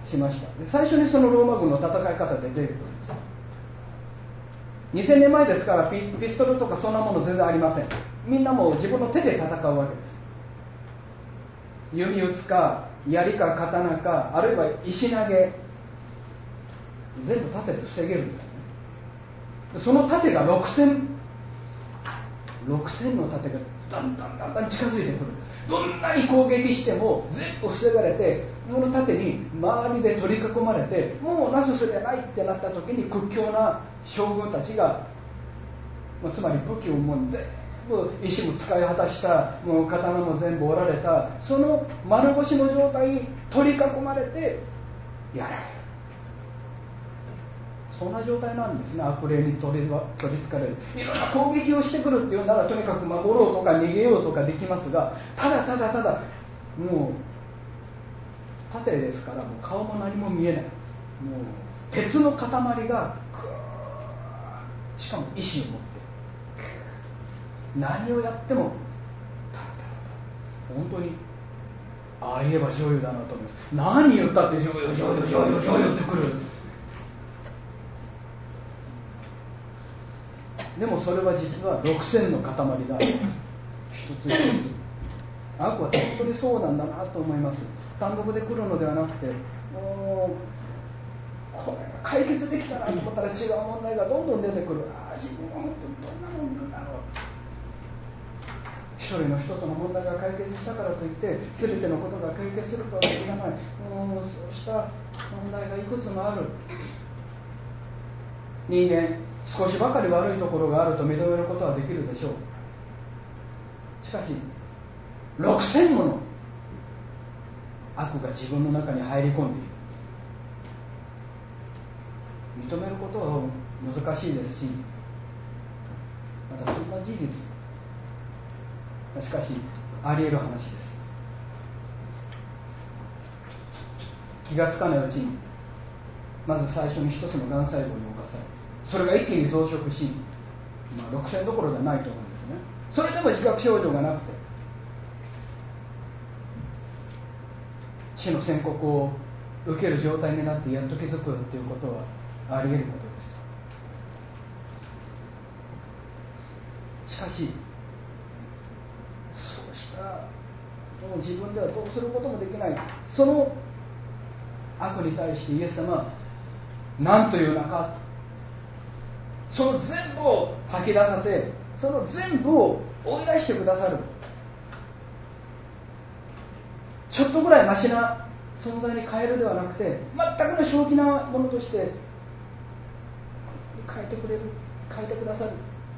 しました。で最初にそのローマ軍の戦い方で出てくるんです。2000年前ですからピストルとかそんなもの全然ありません。みんなもう自分の手で戦うわけです。弓打つか槍か刀か、あるいは石投げ、全部盾で防げるんですね。その盾が6000の盾がだんだん近づいてくるんです。どんなに攻撃しても全部防がれて、この盾に周りで取り囲まれて、もうなすすべないってなった時に屈強な将軍たちが、つまり武器をもう全部石も使い果たした、もう刀も全部折られた、その丸腰の状態に取り囲まれてやられる。そんな状態なんですね。悪霊に取りつかれる。いろんな攻撃をしてくるっていうなら、とにかく守ろうとか逃げようとかできますが、ただもう盾ですから、もう顔も何も見えない。もう鉄の塊がしかも意志を持って何をやっても本当にああ言えば女優だなと思います。何言ったって女優ってくる。でもそれは実は6000の塊だ。一つ一つ悪は本当にそうなんだなと思います。単独で来るのではなくて、もうこれが解決できたなと思ったら違う問題がどんどん出てくる。自分は本当にどんなもんなんだろう。一人の人との問題が解決したからといって全てのことが解決するとは限らない。もうそうした問題がいくつもある。人間少しばかり悪いところがあると認めることはできるでしょう。しかし6000もの悪が自分の中に入り込んでいる。認めることは難しいですし、またそんな事実、しかしあり得る話です。気がつかないうちにまず最初に一つのがん細胞に侵され、それが一気に増殖し、6000どころではないと思うんですね。それでも自覚症状がなくて死の宣告を受ける状態になってやっと気づくということはあり得ることです。しかしそうしたもう自分ではどうすることもできない、その悪に対してイエス様は何という名か、その全部を吐き出させ、その全部を追い出してくださる。ちょっとぐらいマシな存在に変えるではなくて、全くの正気なものとして変えてくださる。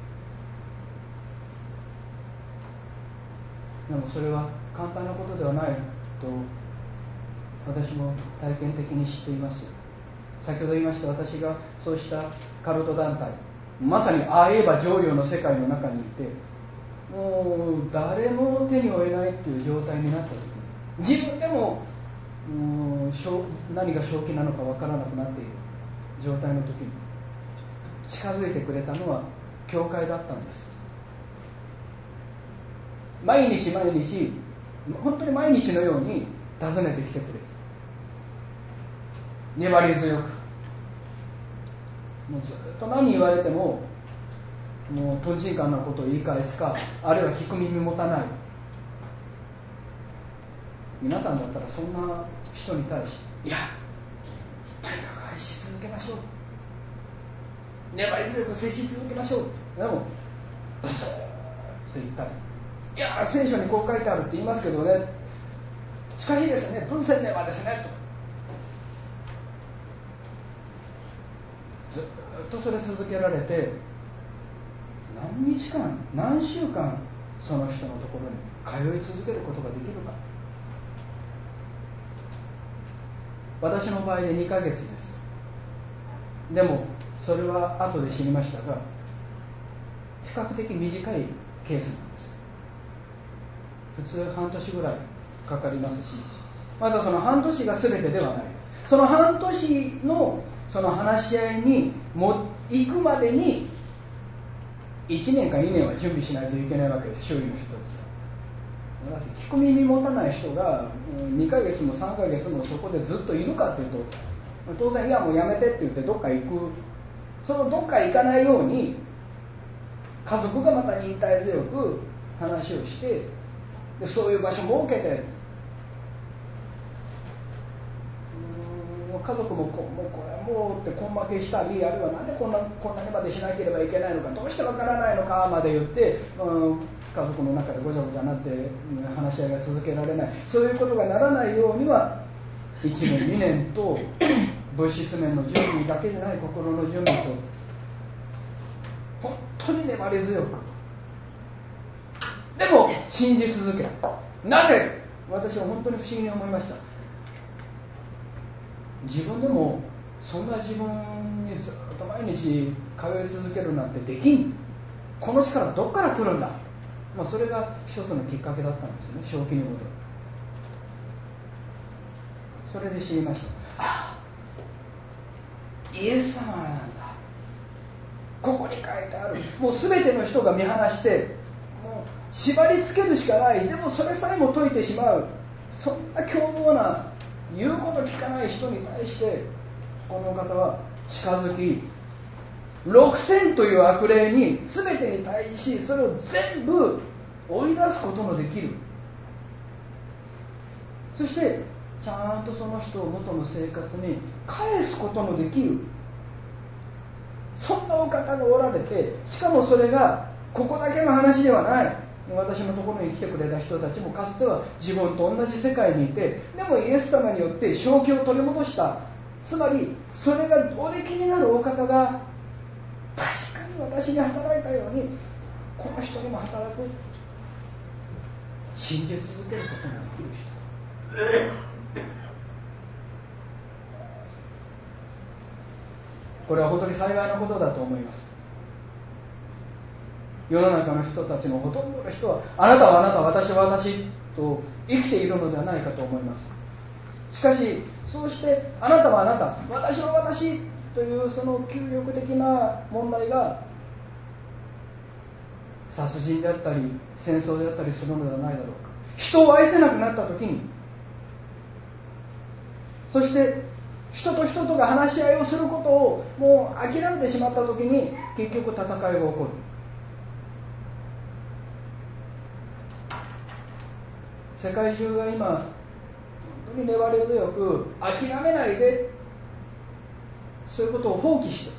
でもそれは簡単なことではないと私も体験的に知っています。先ほど言いました、私がそうしたカルト団体、まさにああ言えば情緒の世界の中にいて、もう誰も手に負えないという状態になった時に、自分でも何が正気なのか分からなくなっている状態の時に近づいてくれたのは教会だったんです。毎日本当に毎日のように訪ねてきてくれて、粘り強く、もうずっと何言われてももうとんちんかんなことを言い返すか、あるいは聞く耳持たない。皆さんだったらそんな人に対して、いやとにかく愛し続けましょう、粘り強く接し続けましょう、でもブスーって言ったり、いや聖書にこう書いてあるって言いますけどね、しかしですね、文鮮明はですねと、ずっとそれ続けられて、何日間何週間その人のところに通い続けることができるか。私の場合で2ヶ月です。でもそれは後で知りましたが、比較的短いケースなんです。普通半年ぐらいかかりますし、またその半年が全てではないです。その半年のその話し合いに行くまでに1年か2年は準備しないといけないわけです、周囲の人たちは。 だって聞く耳持たない人が2ヶ月も3ヶ月もそこでずっといるかというと、当然いやもうやめてって言ってどっか行く。そのどっか行かないように家族がまた忍耐強く話をして、でそういう場所設けて、家族もこれはもうって根負けしたり、あるいはなんでこんなにまでしなければいけないのか、どうしてわからないのかまで言って、家族の中でごちゃごちゃになって話し合いが続けられない、そういうことがならないようには1年2年と物質面の準備だけでない心の準備と、本当に粘り強く、でも信じ続ける。なぜ？私は本当に不思議に思いました。自分でもそんな自分にずっと毎日通い続けるなんてできん。この力どっから来るんだ。それが一つのきっかけだったんですね、正気に戻る。それで知りました。イエス様なんだ。ここに書いてある。もう全ての人が見放して、もう縛り付けるしかない。でもそれさえも解いてしまう。そんな凶暴な言うこと聞かない人に対してこの方は近づき、6000という悪霊に全てに対し、それを全部追い出すことのできる。そしてちゃんとその人を元の生活に返すことのできる、そんなお方がおられて、しかもそれがここだけの話ではない。私のところに来てくれた人たちもかつては自分と同じ世界にいて、でもイエス様によって正気を取り戻した。つまりそれがおできになるお方が確かに私に働いたようにこの人にも働く。信じ続けることができる人。これは本当に幸いなことだと思います。世の中の人たちのほとんどの人は、あなたはあなた、私は私と生きているのではないかと思います。しかしそうしてあなたはあなた、私は私というその究極的な問題が殺人であったり戦争であったりするのではないだろうか。人を愛せなくなった時に、そして人と人とが話し合いをすることをもう諦めてしまった時に、結局戦いが起こる。世界中が今本当に粘り強く諦めないで、そういうことを放棄して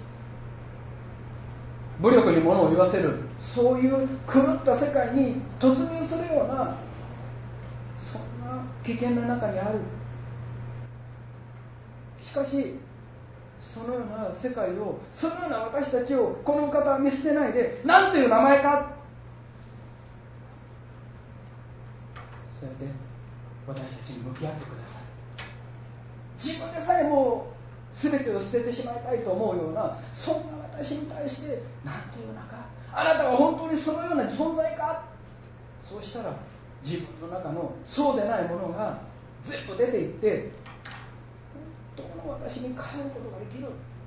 武力に物を言わせる、そういう狂った世界に突入するような、そんな危険な中にある。しかしそのような世界を、そのような私たちをこの方は見捨てないで、何という名前か、そうやって私たちに向き合ってください。自分でさえも全てを捨ててしまいたいと思うような、そんな私に対して何という名か、あなたは本当にそのような存在か。そうしたら自分の中のそうでないものが全部出ていって、本当の私に帰ることができる。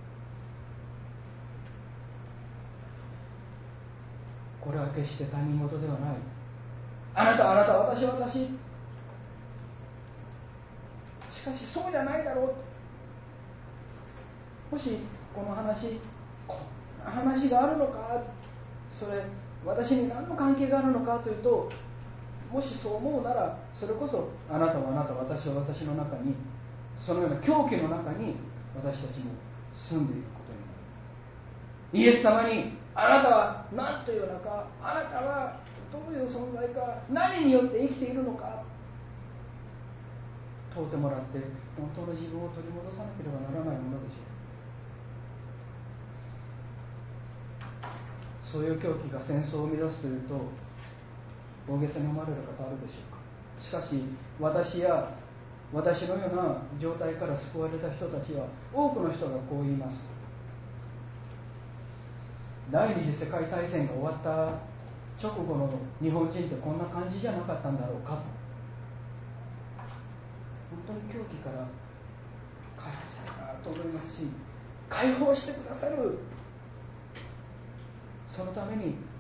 これは決して他人事ではない。あなたはあなた、私は私。しかしそうじゃないだろう。もしこの話、こんな話があるのか、それ私に何の関係があるのかというと、もしそう思うなら、それこそあなたはあなた、私は私の中に、そのような狂気の中に私たちも住んでいくことになる。イエス様に、あなたは何というのか、あなたはどういう存在か、何によって生きているのか問うてもらって、本当の自分を取り戻さなければならないものでしょう。そういう狂気が戦争を生み出すというと大げさに思われる方あるでしょうか。しかし私や私のような状態から救われた人たちは、多くの人がこう言います。第二次世界大戦が終わった直後の日本人ってこんな感じじゃなかったんだろうかと。本当に狂気から解放されたと思いますし、解放してくださる、そのために